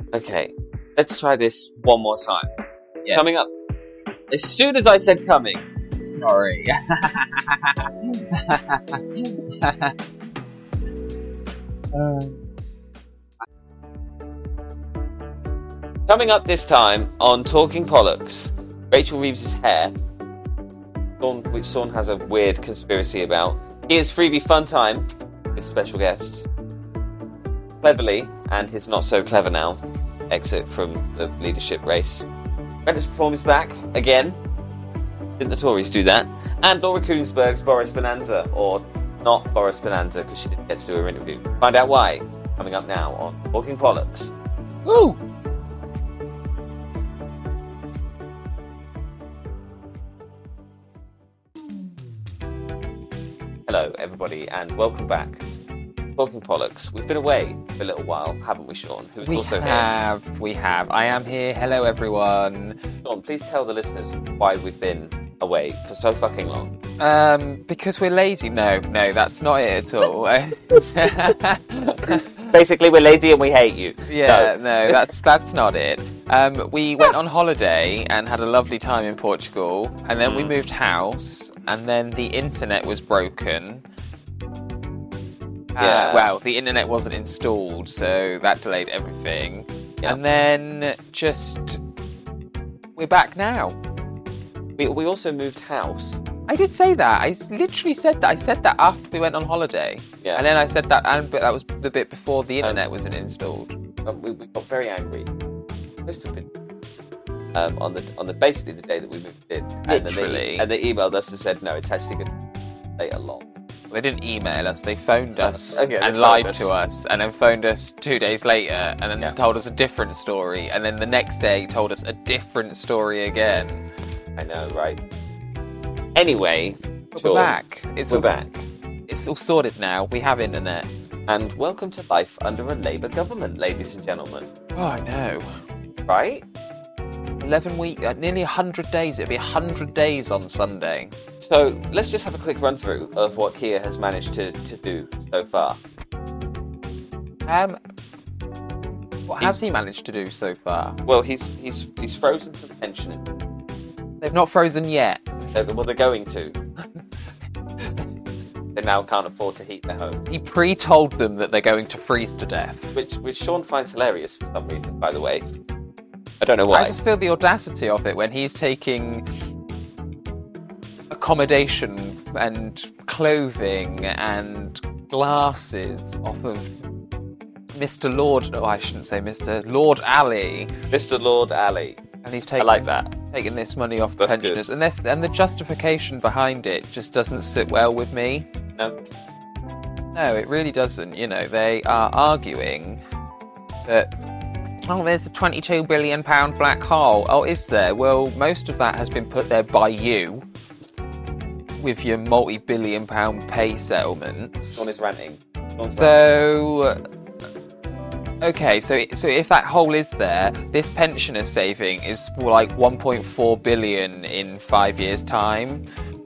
Okay, let's try this one more time. Yeah. Coming up. As soon as I said coming. Sorry. Coming up this time on Talking Pollux, Rachel Reeves' hair, which Sean has a weird conspiracy about. Here's Freebie Fun Time with special guests. Cleverly, and his not so clever now, exit from the leadership race. Reynolds Reform is back again. Didn't the Tories do that? And Laura Koonsberg's Boris Bonanza, or not Boris Bonanza because she didn't get to do her interview. Find out why. Coming up now on Talking Pollux. Woo! Hello, everybody, and welcome back to Talking Pollux. We've been away for a little while, haven't we, Sean? Who is also here. We have. I am here. Hello, everyone. Sean, please tell the listeners why we've been away for so fucking long. Because we're lazy. No, that's not it at all. Basically, we're lazy and we hate you. Yeah, no, that's not it. We went on holiday and had a lovely time in Portugal, and then we moved house, and then the internet was broken. Yeah. Well, the internet wasn't installed, so that delayed everything. Yeah. And then we're back now. We also moved house. I did say that. I literally said that. I said that after we went on holiday. Yeah. And then I said that, but that was the bit before the internet wasn't installed. We got very angry. Supposed to have been on the basically the day that we moved in. Literally. And they emailed us and said, no, it's actually going to take a lot. They didn't email us, they phoned us Okay, and they lied phoned us. to us, and then phoned us 2 days later, and then Yeah. told us a different story, and then the next day told us a different story again. I know, right? Anyway, But Sean, we're back. We're back. It's all sorted now. We have internet. And welcome to life under a Labour government, ladies and gentlemen. Oh, I know. Right? 11 weeks, nearly 100 days. It'll be 100 days on Sunday. So let's just have a quick run through of what Keir has managed to do so far. What has he managed to do so far? Well, he's frozen some pensioners. They've not frozen yet. Well, they're going to. They now can't afford to heat their home, He pre-told them that they're going to freeze to death. which Sean finds hilarious for some reason. By the way, I don't know why. I just feel the audacity of it when he's taking accommodation and clothing and glasses off of Mr. Lord. No, I shouldn't say Mr. Lord Ali. Mr. Lord Ali. And he's I taking like that. this money off the That's pensioners, and the justification behind it just doesn't sit well with me. No. No, it really doesn't. You know, they are arguing that, oh, there's a £22 billion black hole. Oh, is there? Well, most of that has been put there by you with your multi-billion pound pay settlements. Sean is ranting. So, okay, so if that hole is there, this pensioner saving is more like 1.4 billion in 5 years' time.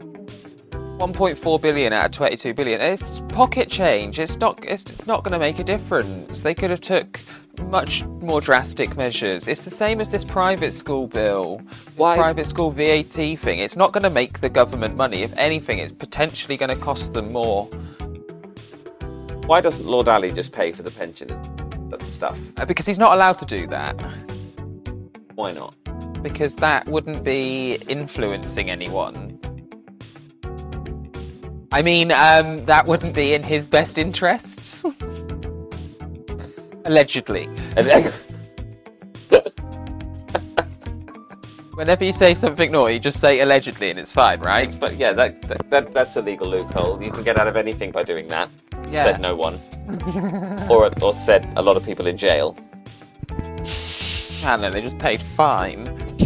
1.4 billion out of 22 billion. It's pocket change. It's not going to make a difference. They could have took much more drastic measures. It's the same as this private school bill. Why? Private school VAT thing. It's not going to make the government money. If anything, it's potentially going to cost them more. Why doesn't Lord Ali just pay for the pensioners stuff? Because he's not allowed to do that. Why not? Because that wouldn't be influencing anyone. I mean, that wouldn't be in his best interests. Allegedly. Whenever you say something naughty, just say allegedly and it's fine, right? But yeah, that's a legal loophole. You can get out of anything by doing that. Yeah. Said no one. or said a lot of people in jail. And then they just paid fine.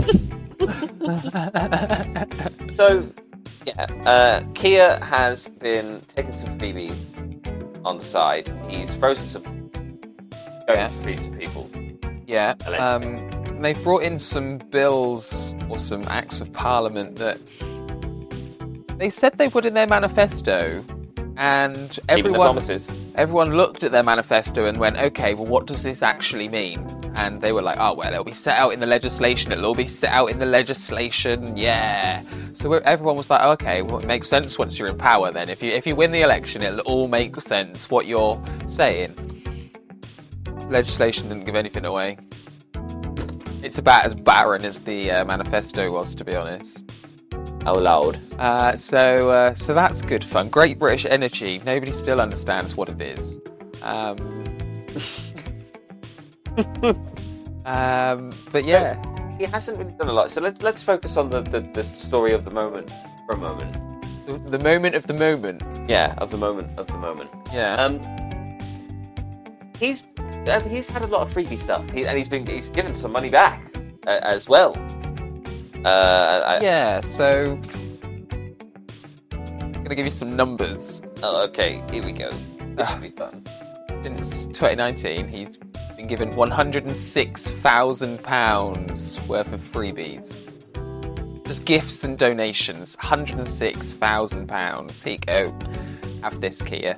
So, yeah, Keir has been taking some freebies on the side. He's frozen some... going to freeze some people. Yeah. Allegedly. They've brought in some bills or some acts of parliament that they said they would in their manifesto, and Even the promises. everyone looked at their manifesto and went, okay, well, what does this actually mean? And they were like, oh, well, it'll be set out in the legislation. It'll all be set out in the legislation. Yeah. So everyone was like, okay, well, it makes sense once you're in power then. If you win the election, it'll all make sense what you're saying. Legislation didn't give anything away. It's about as barren as the manifesto was, to be honest. Oh, Lord. So that's good fun. Great British Energy. Nobody still understands what it is. But yeah, he hasn't really done a lot. So let's focus on the story of the moment for a moment. The moment of the moment. Yeah, of the moment. Yeah. He's had a lot of freebie stuff, he's given some money back as well. Yeah. So I'm gonna give you some numbers. Oh, okay. Here we go. This should be fun. Since 2019, he's been given £106,000 worth of freebies. Just gifts and donations. £106,000. Here you go. Have this, Kia.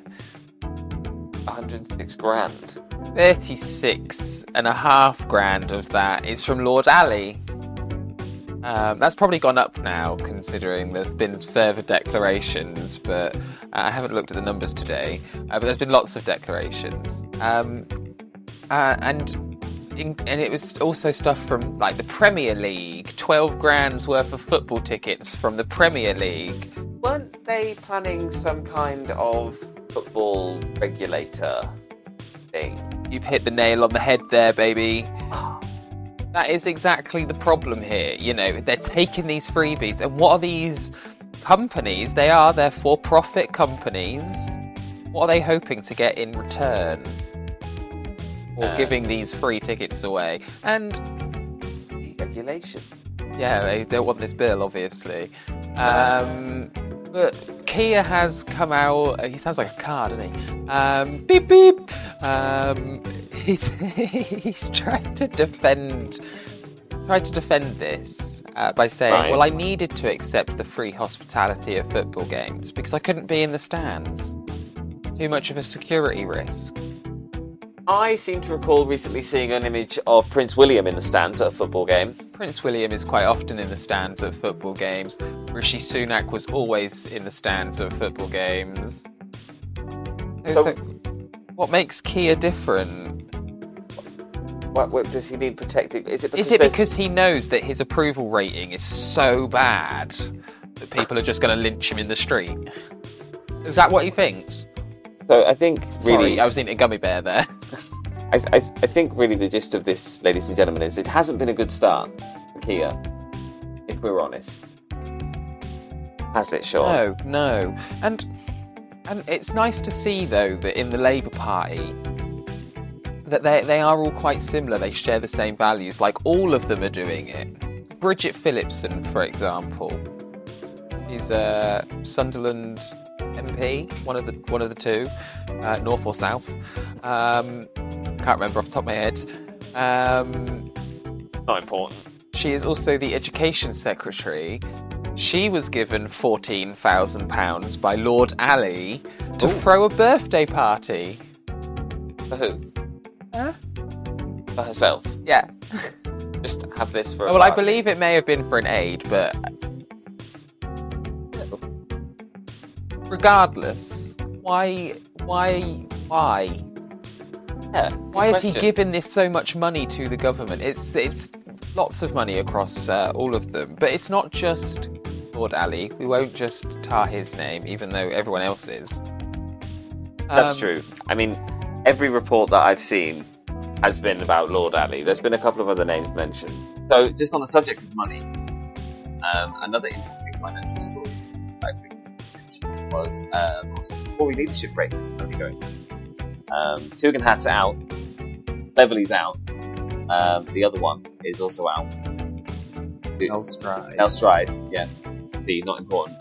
106 grand. 36.5 grand of that is from Lord Ali. That's probably gone up now, considering there's been further declarations, but I haven't looked at the numbers today. But there's been lots of declarations, and it was also stuff from like the Premier League. 12 grand's worth of football tickets from the Premier League. Weren't they planning some kind of football regulator thing? You've hit the nail on the head there, baby. That is exactly the problem here. You know, they're taking these freebies, and what are these companies? They're for-profit companies. What are they hoping to get in return for giving these free tickets away? And regulation. Yeah, they don't want this bill, obviously. But Kia has come out. He sounds like a car, doesn't he? Beep beep. He's tried to defend this by saying, right. Well, I needed to accept the free hospitality of football games because I couldn't be in the stands. Too much of a security risk. I seem to recall recently seeing an image of Prince William in the stands at a football game. Prince William is quite often in the stands at football games. Rishi Sunak was always in the stands at football games. So what makes Kia different? What does he need protecting? Is it because he knows that his approval rating is so bad that people are just going to lynch him in the street? Is that what he thinks? So I think really... Sorry, I was eating a gummy bear there. I think really the gist of this, ladies and gentlemen, is it hasn't been a good start for Kia, if we're honest. Has it, Sean? No. And it's nice to see, though, that in the Labour Party, that they are all quite similar. They share the same values. Like, all of them are doing it. Bridget Phillipson, for example, is a Sunderland MP, one of the two, North or South. Can't remember off the top of my head. Not important. She is also the Education Secretary. She was given £14,000 by Lord Ali to throw a birthday party. For who? Huh? For herself? Yeah. Just have this for a Well, party. I believe it may have been for an aid, but... Regardless, why? Yeah, why is he giving this so much money to the government? It's lots of money across all of them, but it's not just Lord Ali. We won't just tar his name, even though everyone else is. That's true. I mean, every report that I've seen has been about Lord Ali. There's been a couple of other names mentioned. So, just on the subject of money, another interesting financial story I quickly mentioned was Tory leadership race is currently going. Tugendhat's out, Beverley's out, the other one is also out. Nell Stride. Nell Stride, yeah. B, not important.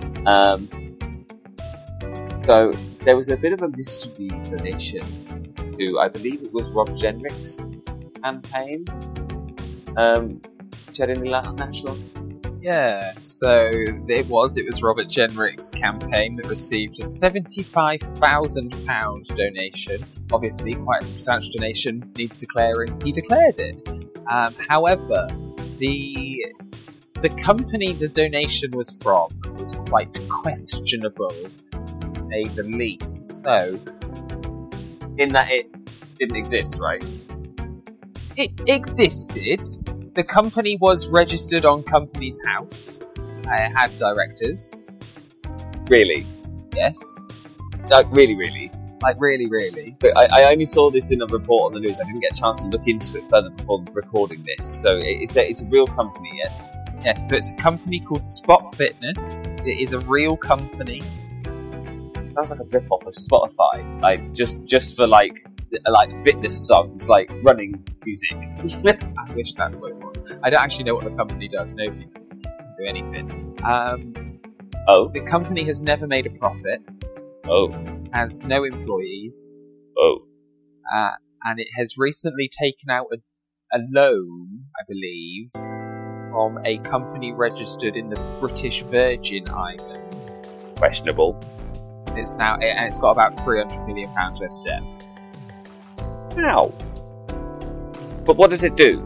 So there was a bit of a mystery donation to, I believe it was Rob Jenrick's campaign, which had any national Yeah, so it was Robert Jenrick's campaign that received a £75,000 donation. Obviously, quite a substantial donation, needs declaring. He declared it. However, the company the donation was from was quite questionable, to say the least. So, In that it didn't exist, right? it existed. The company was registered on Companies House. It had directors. Really? Yes. Like, really? Like, really. But I only saw this in a report on the news. I didn't get a chance to look into it further before recording this. So it's a real company, yes? Yes, so it's a company called Spot Fitness. It is a real company. Sounds like a rip-off of Spotify. Like, just for, like fitness songs, like running music. I wish that's what it was. I don't actually know what the company does. Nobody doesn't do anything. Oh? The company has never made a profit. Oh. Has no employees. Oh. And it has recently taken out a loan, I believe, from a company registered in the British Virgin Islands. Questionable. It's got about £300 million worth of debt. How? But what does it do?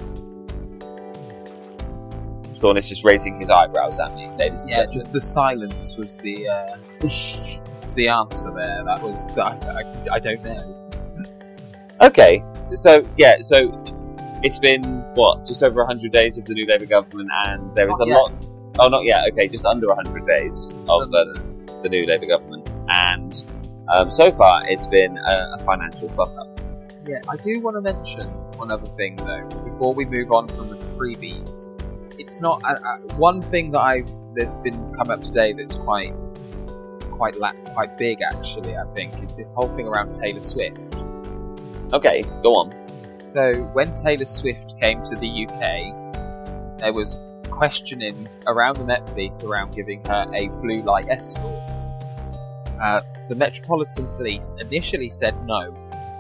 Sean is just raising his eyebrows at me, ladies and gentlemen. Just the silence was the answer there. That was I don't know. Okay, so it's been just over 100 days of the new Labour government, and there is a lot. Oh, not yet. Okay, just under 100 days of the new Labour government, and so far it's been a financial fuck up. Yeah, I do want to mention one other thing though before we move on from the freebies. It's not one thing that there's been come up today that's quite big actually. I think is this whole thing around Taylor Swift. Okay, go on. So when Taylor Swift came to the UK, there was questioning around the Met Police around giving her a blue light escort. The Metropolitan Police initially said no.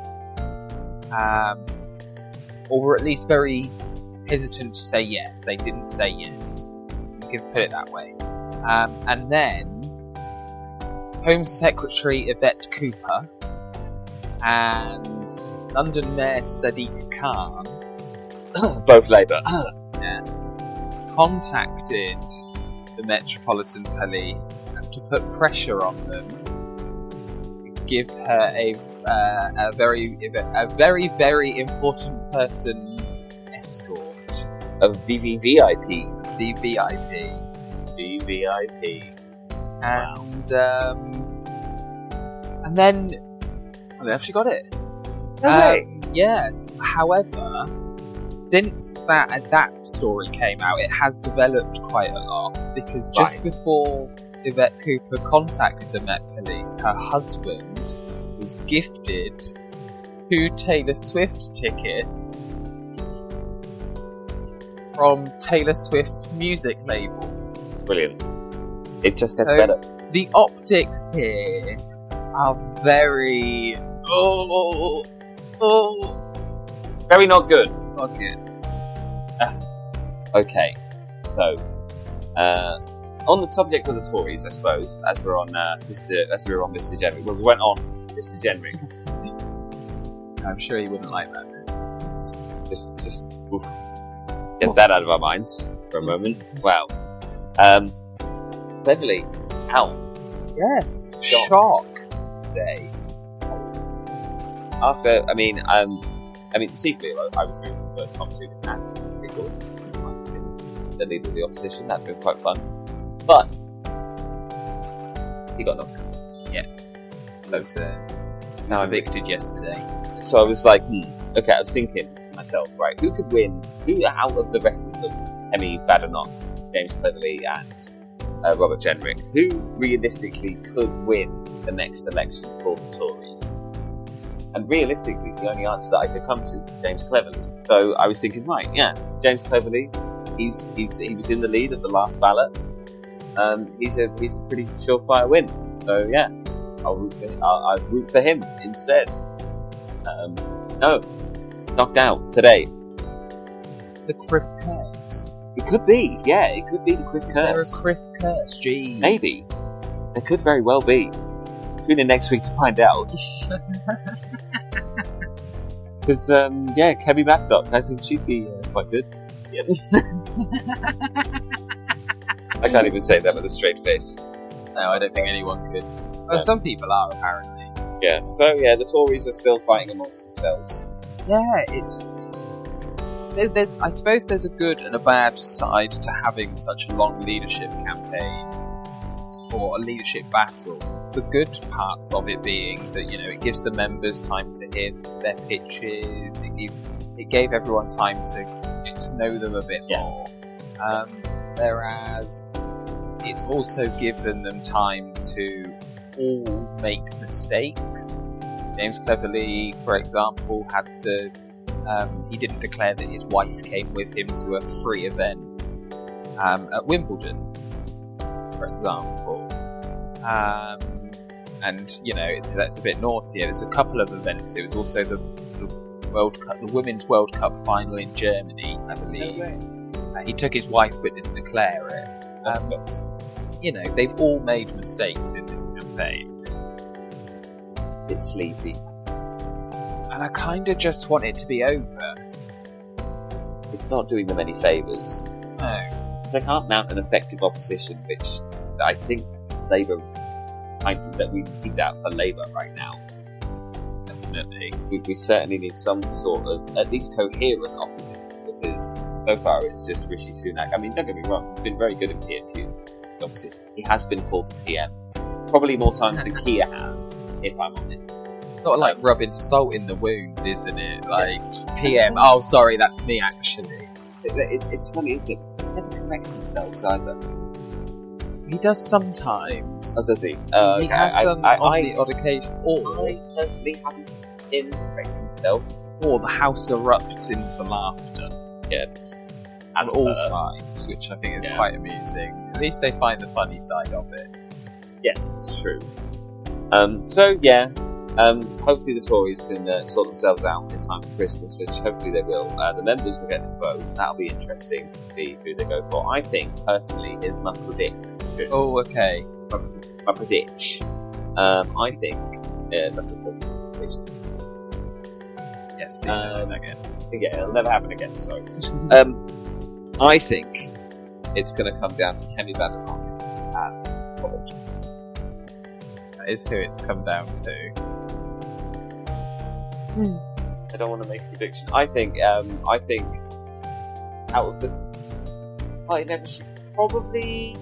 Or at least very hesitant to say yes. They didn't say yes. You can put it that way. And then Home Secretary Yvette Cooper and London Mayor Sadiq Khan, both Labour, contacted the Metropolitan Police to put pressure on them to give her a very, very important person's escort. A VVIP. VVIP. And then she got it. Okay. Yes. However, since that story came out, it has developed quite a lot because just before Yvette Cooper contacted the Met Police, her husband was gifted 2 Taylor Swift tickets from Taylor Swift's music label. Brilliant. It just gets better. The optics here are very... Very not good. Not good. Okay. So, on the subject of the Tories, I suppose, as we're on Mr. Jenrick. Well, we went on Mr. Jenrick. I'm sure he wouldn't like that. Just get that out of our minds for a moment. Wow. Cleverly, out. Yes. Shock day. After, secretly, I was rooting for Tom Sudan and Rickle, the leader of the opposition. That'd been quite fun. But he got knocked out. Yeah. He was evicted yesterday. So I was like, okay, I was thinking to myself, right, who could win? Who out of the rest of them, Emmy Badenoch, James Cleverly, and Robert Jenrick, who realistically could win the next election for the Tories? And realistically, the only answer that I could come to was James Cleverly. So I was thinking, right, yeah, James Cleverly, he was in the lead at the last ballot. He's a pretty surefire win. So yeah, I'll root for him instead. No, knocked out today. The Criff Cares. It could be, yeah. It could be the Criff Is there a curse. Criff curse? Gee. Maybe. There could very well be. Tune in next week to find out. Because, Kemi Matlock, I think she'd be quite good. Yeah. I can't even say that with a straight face. No, I don't think anyone could. Well, some people are, apparently. Yeah, so yeah, the Tories are still fighting amongst themselves. Yeah, I suppose there's a good and a bad side to having such a long leadership campaign or a leadership battle. The good parts of it being that, you know, it gives the members time to hear their pitches. It gave everyone time to get to know them a bit more. Whereas it's also given them time to all make mistakes. James Cleverly, for example, had he didn't declare that his wife came with him to a free event at Wimbledon, for example. And, you know, that's a bit naughty. There's a couple of events. It was also the World Cup, the Women's World Cup final in Germany, I believe. He took his wife but didn't declare it. You know, they've all made mistakes in this campaign. It's sleazy. And I kind of just want it to be over. It's not doing them any favours. No. They can't mount an effective opposition, which I think Labour, that we need that for Labour right now. Definitely. We certainly need some sort of, at least coherent opposition, because so far it's just Rishi Sunak. I mean, don't get me wrong, he's been very good in PMQ opposition. He has been called to PM. Probably more times than Keir has, if I'm honest. Sort of like rubbing salt in the wound, isn't it? Like, PM, oh, sorry, that's me, actually. It's funny, isn't it? Because they never correct themselves either. He does sometimes. Oh, does he? He has done on the odd occasion. Or I personally haven't seen him correct himself. Or the house erupts into laughter. Yeah. On all sides, which I think is quite amusing. At least they find the funny side of it. Yeah, it's true. Hopefully the Tories can sort themselves out in time for Christmas, which hopefully they will. The members will get to vote. That'll be interesting to see who they go for. I think, personally, is my prediction. Oh, okay. My prediction. I think that's a good prediction. Yes, please don't do that again. Yeah, it'll never happen again, so. I think it's going to come down to Kemi Badenoch and College. That is who it's come down to. I don't want to make a prediction. I think out of the probably,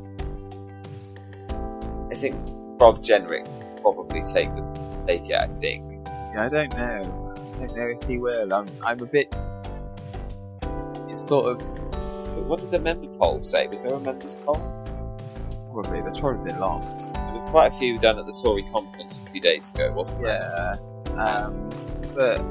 I think Rob Jenrick probably take it. I think. Yeah, I don't know. I don't know if he will. I'm a bit. It's sort of. What did the member poll say? Was there a members poll? Probably. There's probably been lots. There was quite a few done at the Tory conference a few days ago, wasn't there? Yeah. But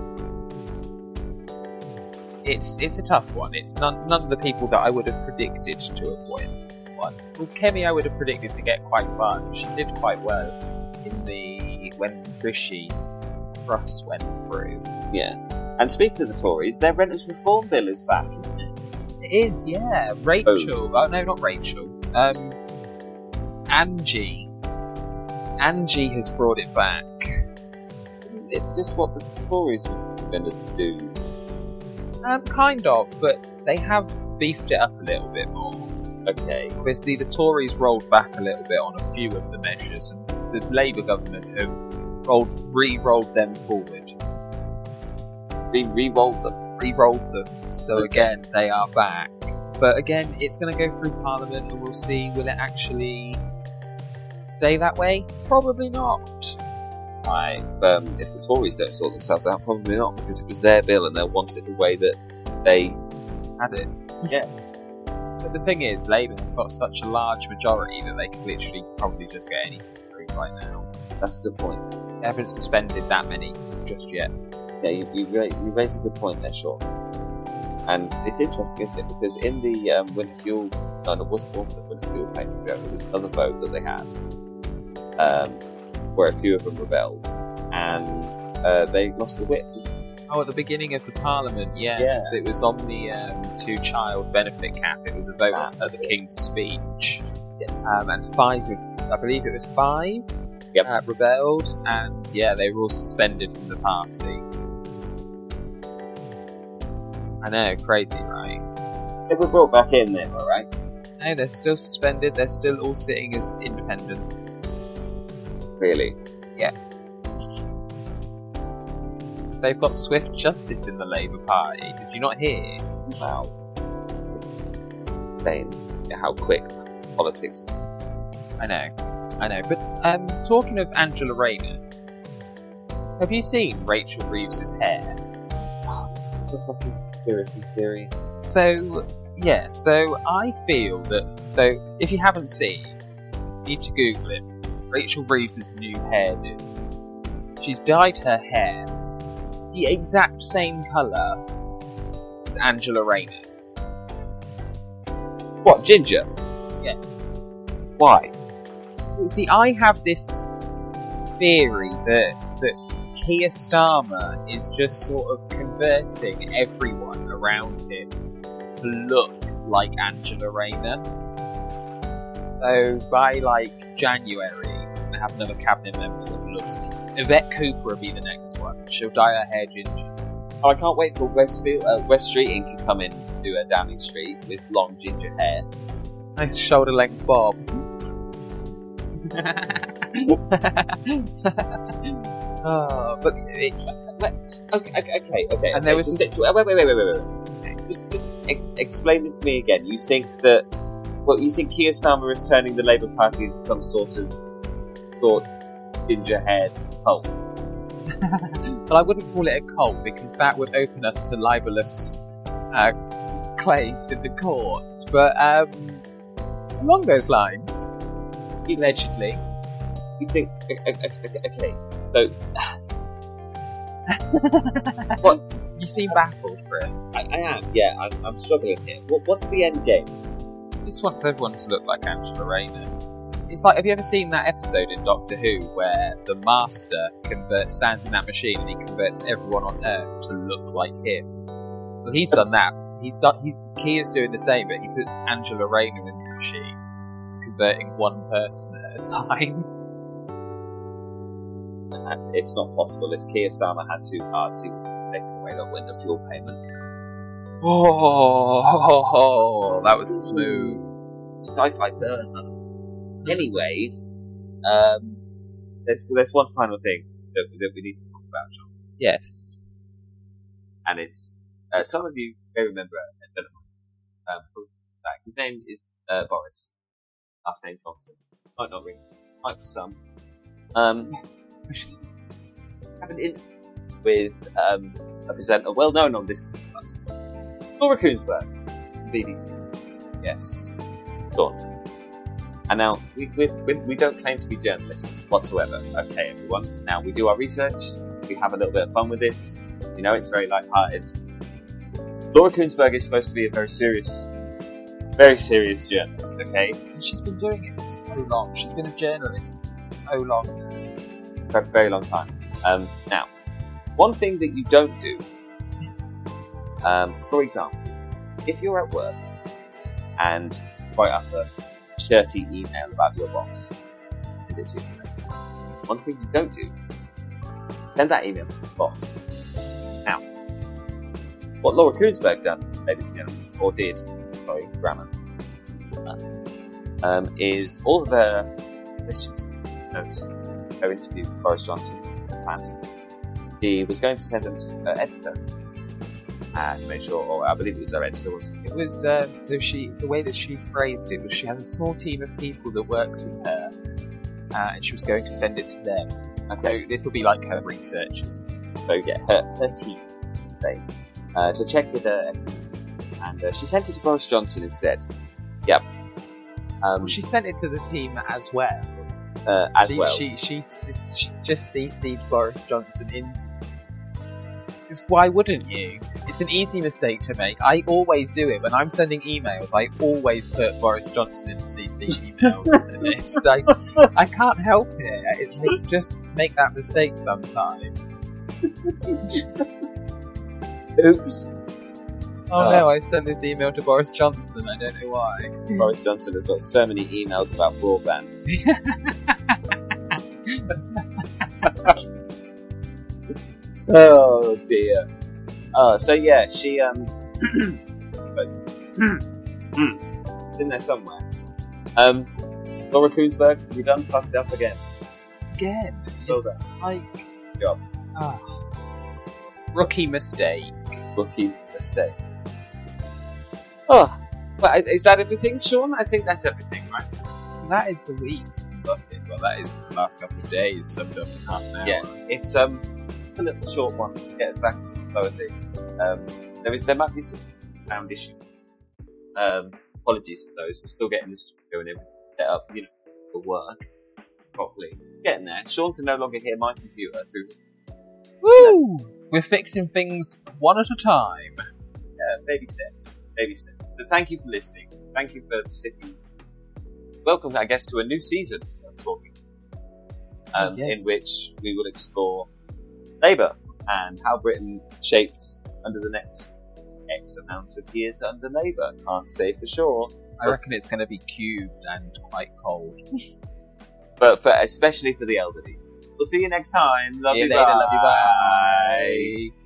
it's a tough one. It's none of the people that I would have predicted to have won. Well, Kemi I would have predicted to get quite far. She did quite well when Rishi Truss went through. Yeah. And speaking of the Tories, their renters reform bill is back, isn't it? It is, yeah. Rachel. Oh no, not Rachel. Angie. Angie has brought it back. Isn't it just what the Tories were going to do? Kind of, but they have beefed it up a little bit more. Okay. Obviously, the Tories rolled back a little bit on a few of the measures, and the Labour government have re-rolled them forward. Re-rolled them? Re-rolled them. So again, they are back. But again, it's going to go through Parliament, and we'll see, will it actually stay that way? Probably not. If the Tories don't sort themselves out, probably not, because it was their bill and they'll want it the way that they had it. Yeah. But the thing is, Labour have got such a large majority that they can literally probably just get anything through right now. That's a good point. They haven't suspended that many just yet. Yeah, you raise a good point there, Sean. And it's interesting, isn't it? Because in the winter fuel... No, it wasn't the winter fuel payment vote. It was another vote that they had. Where a few of them rebelled. And they lost the whip. Oh, at the beginning of the Parliament, yes. Yeah. It was on the two-child benefit cap. It was a vote at the King's speech. Yes. And I believe it was five, rebelled, and they were all suspended from the party. I know, crazy, right? They were brought back in then, right? No, they're still suspended. They're still all sitting as independents. Really? Yeah. They've got swift justice in the Labour Party. Did you not hear? Wow. It's insane how quick politics. I know. But talking of Angela Rayner, have you seen Rachel Reeves' hair? The fucking conspiracy theory. So I feel that... if you haven't seen, you need to Google it. Rachel Reeves' new hairdo. She's dyed her hair the exact same colour as Angela Rayner. What, ginger? Yes. Why? Well, see, I have this theory that Keir Starmer is just sort of converting everyone around him to look like Angela Rayner. So by January, I have another cabinet member that looks. Yvette Cooper will be the next one. She'll dye her hair ginger. Oh, I can't wait for West Streeting to come in to Downing Street with long ginger hair. Nice shoulder length bob. But okay. And there was wait. Just explain this to me again. You think that you think Keir Starmer is turning the Labour Party into some sort of ginger-haired cult? Well, I wouldn't call it a cult because that would open us to libelous claims in the courts. But along those lines, allegedly, you think? Okay, so what? You seem baffled, Chris. I am. Yeah, I'm struggling here. What's the end game? Just wants everyone to look like Angela Rayner. It's like, have you ever seen that episode in Doctor Who where the Master stands in that machine and he converts everyone on Earth to look like him? Well, he's done that. Keir's doing the same, but he puts Angela Rayner in the machine. He's converting one person at a time. It's not possible. If Keir Starmer had two cards, he would take away the window fuel payment. Oh, that was smooth. Sci-fi burn. Anyway, there's one final thing that we need to talk about, Sean. Yes. And it's some of you may remember a gentleman. His name is Boris. Last name Johnson. Might not ring. Might for some. Have an interview with a presenter well known on this podcast, Laura Koonsberg, BBC. Yes. Go on. And now, we don't claim to be journalists whatsoever, okay, everyone? Now, we do our research, we have a little bit of fun with this, it's very light-hearted. Laura Koonsberg is supposed to be a very serious journalist, okay? And she's been doing it for so long. She's been a journalist for so long. For a very long time. Now, one thing that you don't do, for example, if you're at work and write up a shirty email about your boss, send it to you. One thing you don't do, send that email to the boss. Now, what Laura Koonsberg done, ladies and gentlemen, or did, grammar, is all of her questions, notes, her interview with Boris Johnson, she was going to send them to her editor. To make sure, or I believe it was her editor, wasn't it? It was, the way that she phrased it was she has a small team of people that works with her, and she was going to send it to them. Okay, this will be like her researchers. So yeah, her team, to check with her, and she sent it to Boris Johnson instead. Yep. She sent it to the team as well. She just CC'd Boris Johnson into. Because why wouldn't you? It's an easy mistake to make. I always do it. When I'm sending emails, I always put Boris Johnson in the CC email list. I can't help it. Just make that mistake sometimes. Oops. Oh no, I sent this email to Boris Johnson. I don't know why. Boris Johnson has got so many emails about broadband. Oh dear. So yeah, she but it's in there somewhere. Laura Koonsberg, have you done fucked up again? Again, Well it's done. like Good job. Rookie mistake. Rookie mistake. Oh, well, is that everything, Sean? I think that's everything, right? That is the week's bucket. Well, that is the last couple of days summed up in half an hour. Yeah, it's a little short one to get us back to the lower thing. There might be some sound issues. Apologies for those. We're still getting the studio and everything set up, for work properly. Getting there. Sean can no longer hear my computer through. Woo! We're fixing things one at a time. Baby steps. Baby steps. So thank you for listening. Thank you for sticking. Welcome, I guess, to a new season of Talking. Yes. In which we will explore Labour and how Britain shaped under the next X amount of years under Labour. Can't say for sure. I reckon it's going to be cubed and quite cold. But especially for the elderly. We'll see you next time. Love See you you. later, Bye. love you, bye.